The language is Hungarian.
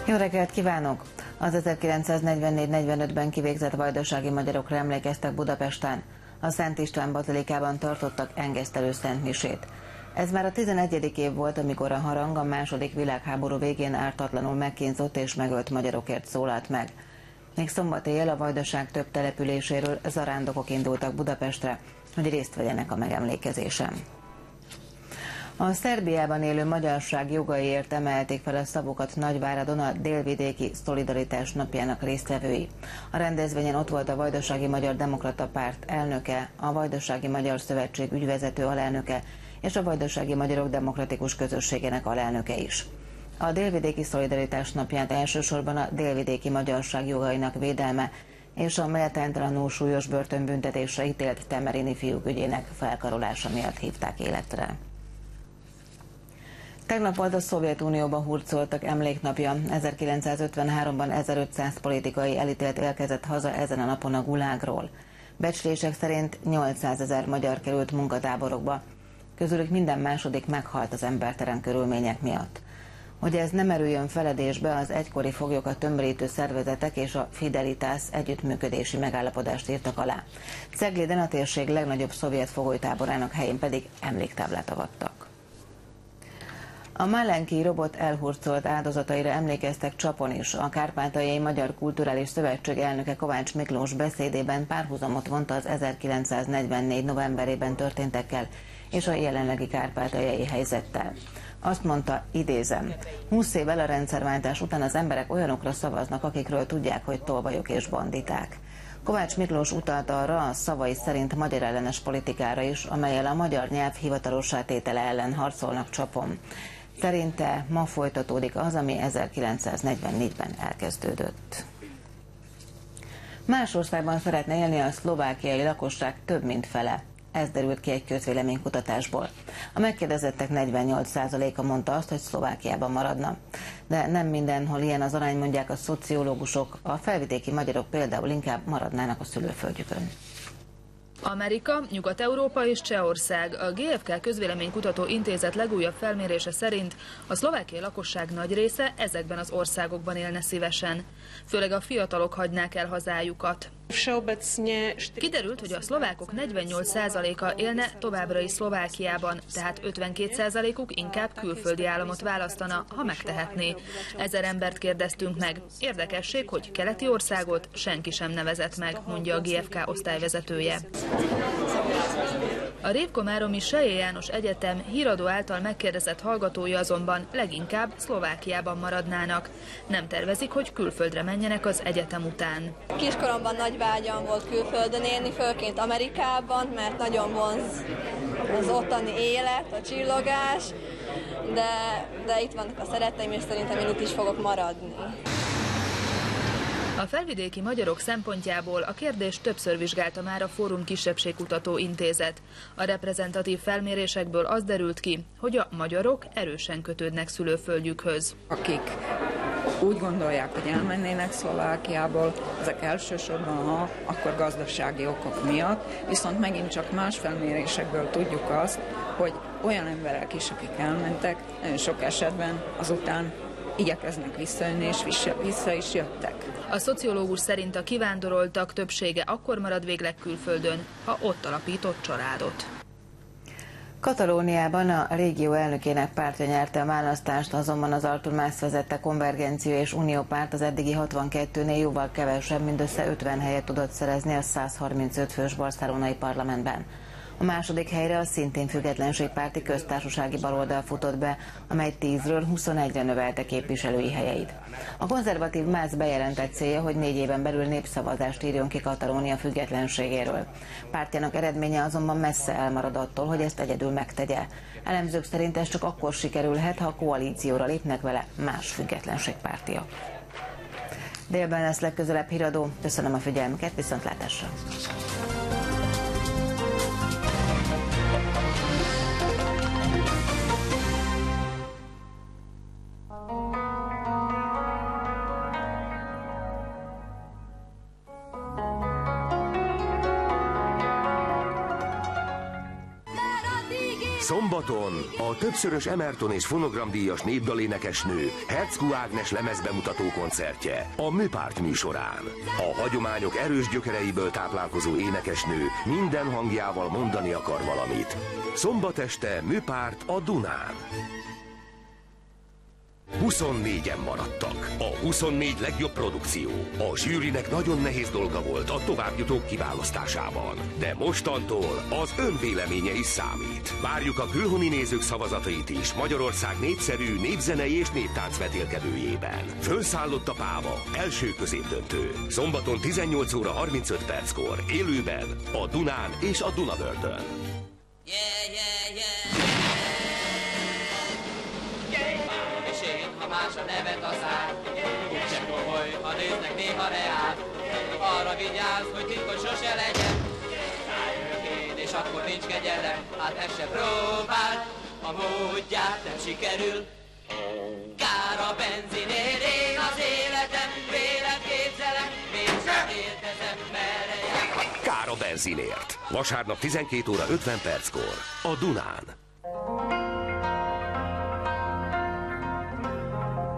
Jó reggelt kívánok! Az 1944-45-ben kivégzett vajdasági magyarokra emlékeztek Budapesten. A Szent István bazilikában tartottak engesztelő szentmisét. Ez már a 11. év volt, amikor a harang a II. Világháború végén ártatlanul megkínzott és megölt magyarokért szólalt meg. Még szombat éjjel a vajdaság több településéről zarándokok indultak Budapestre, hogy részt vegyenek a megemlékezésen. A Szerbiában élő magyarság jogaiért emelték fel a szavukat Nagyváradon a Délvidéki Szolidaritás napjának résztvevői. A rendezvényen ott volt a Vajdasági Magyar Demokrata Párt elnöke, a Vajdasági Magyar Szövetség ügyvezető alelnöke és a Vajdasági Magyarok Demokratikus Közösségének alelnöke is. A Délvidéki Szolidaritás napját elsősorban a délvidéki magyarság jogainak védelme és a méltánytalanul súlyos börtönbüntetésre ítélt temerini fiúk ügyének felkarolása miatt hívták életre. Tegnap volt a Szovjetunióban hurcoltak emléknapja. 1953-ban 1500 politikai elítélt érkezett haza ezen a napon a Gulágról. Becslések szerint 800 000 magyar került munkatáborokba. Közülük minden második meghalt az embertelen körülmények miatt. Hogy ez nem erüljön feledésbe, az egykori foglyokat tömörítő szervezetek és a Fidelitas együttműködési megállapodást írtak alá. Cegléden a térség legnagyobb szovjet fogolytáborának helyén pedig emléktáblát avattak. A Málenki robot elhurcolt áldozataira emlékeztek Csapon is. A Kárpátaljai Magyar Kulturális Szövetség elnöke Kovács Miklós beszédében párhuzamot vont az 1944. novemberében történtekkel és a jelenlegi kárpátaljai helyzettel. Azt mondta, idézem, 20 évvel a rendszerváltás után az emberek olyanokra szavaznak, akikről tudják, hogy tolvajok és banditák. Kovács Miklós utalt arra a szavai szerint magyar ellenes politikára is, amellyel a magyar nyelv hivatalossá tétele ellen harcolnak Csapon. Szerinte ma folytatódik az, ami 1944-ben elkezdődött. Más országban szeretne élni a szlovákiai lakosság több mint fele. Ez derült ki egy közvéleménykutatásból. A megkérdezettek 48%-a mondta azt, hogy Szlovákiában maradna. De nem mindenhol ilyen az arány, mondják a szociológusok. A felvidéki magyarok például inkább maradnának a szülőföldjükön. Amerika, Nyugat-Európa és Csehország. A GfK Közvéleménykutató Intézet legújabb felmérése szerint a szlovákiai lakosság nagy része ezekben az országokban élne szívesen. Főleg a fiatalok hagynák el hazájukat. Kiderült, hogy a szlovákok 48%-a élne továbbra is Szlovákiában, tehát 52%-uk inkább külföldi államot választana, ha megtehetné. 1000 embert kérdeztünk meg. Érdekesség, hogy keleti országot senki sem nevezett meg, mondja a GfK osztályvezetője. A Révkomáromi Selye János Egyetem híradó által megkérdezett hallgatói azonban leginkább Szlovákiában maradnának. Nem tervezik, hogy külföldre menjenek az egyetem után. Kiskoromban nagy vágyam volt külföldön élni, főként Amerikában, mert nagyon vonz az ottani élet, a csillogás, de itt vannak a szeretteim, és szerintem én itt is fogok maradni. A felvidéki magyarok szempontjából a kérdést többször vizsgálta már a Fórum Kisebbségkutató Intézet. A reprezentatív felmérésekből az derült ki, hogy a magyarok erősen kötődnek szülőföldjükhöz. Akik úgy gondolják, hogy elmennének Szlovákiából, ezek elsősorban akkor gazdasági okok miatt, viszont megint csak más felmérésekből tudjuk azt, hogy olyan emberek is, akik elmentek, nagyon sok esetben azután igyekeznek visszajönni, és vissza is jöttek. A szociológus szerint a kivándoroltak többsége akkor marad végleg külföldön, ha ott alapított családot. Katalóniában a régió elnökének pártja nyerte a választást, azonban az Artur Mas vezette Konvergencia és Unió párt az eddigi 62-nél jóval kevesebb, mindössze 50 helyet tudott szerezni a 135 fős barcelonai parlamentben. A második helyre a szintén függetlenségpárti köztársasági baloldal futott be, amely 10-ről 21-re növelte képviselői helyeit. A konzervatív Mas bejelentett célja, hogy 4 éven belül népszavazást írjon ki Katalónia függetlenségéről. Pártjának eredménye azonban messze elmarad attól, hogy ezt egyedül megtegye. Elemzők szerint ez csak akkor sikerülhet, ha a koalícióra lépnek vele más függetlenségpártiak. Délben lesz legközelebb híradó. Köszönöm a figyelmüket, viszontlátásra! Már addig Szombaton a többszörös Emerton és fonogramdíjas népdalénekesnő Herczkó Ágnes lemezbemutató koncertje a Műpárt műsorán. A hagyományok erős gyökereiből táplálkozó énekesnő minden hangjával mondani akar valamit. Szombat este Műpárt a Dunán. 24-en maradtak. A 24 legjobb produkció. A zsűrinek nagyon nehéz dolga volt a továbbjutók kiválasztásában. De mostantól az ön véleménye is számít. Várjuk a külhoni nézők szavazatait is Magyarország népszerű népzenei és néptánc vetélkedőjében. Fölszállott a páva. Első középdöntő. Szombaton 18 óra 35 perckor. Élőben a Dunán és a Dunavördön. Más a nevet a szár, úgyse komoly, ha néznek néha reál. Arra vigyázz, hogy titkos sose legyen. Rájövök én, és akkor nincs kegyelem. Hát ezt se próbáld, a módját nem sikerül. Kár a benzinért, én az életem, vélet képzelem, mégsem értezem, merre jár. Kár a benzinért. Vasárnap 12 óra 50 perckor a Dunán.